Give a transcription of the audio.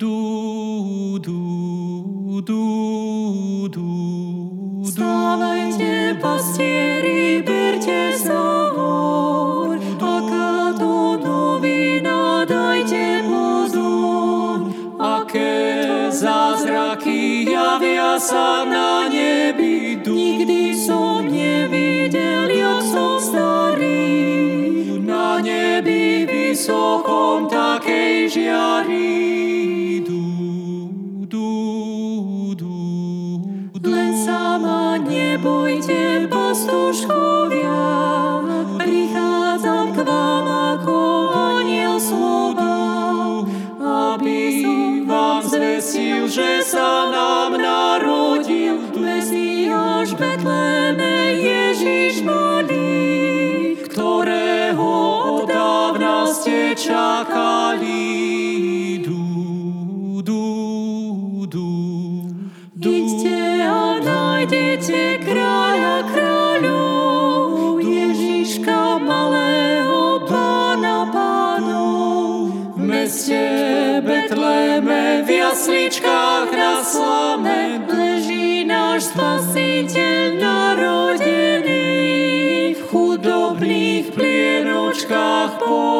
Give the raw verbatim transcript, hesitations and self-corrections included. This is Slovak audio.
du, du, du, du. Stávajte, pastieri, berte sa hor, aká to novina, dajte pozor. Aké zázraky javia sa na nebi, Nikdy som nevidel, jak som starý. na nebi vysokom takej žiari. Du, du, du, du. Len sama nebojte, pastuškovia, prichádzam k vám ako aniel slova, aby vám zvestil, že sa nám narodil v Mesiáš Betleme Ježiš malý, ktorého od dávna ste čakali. Du, du, du, du. Idte a nájdete kráľa kráľov, Ježiška malého pána pánov. V meste Betleme v jasličkách na slame Leží náš Spasiteľ narodený, v chudobných plienočkách po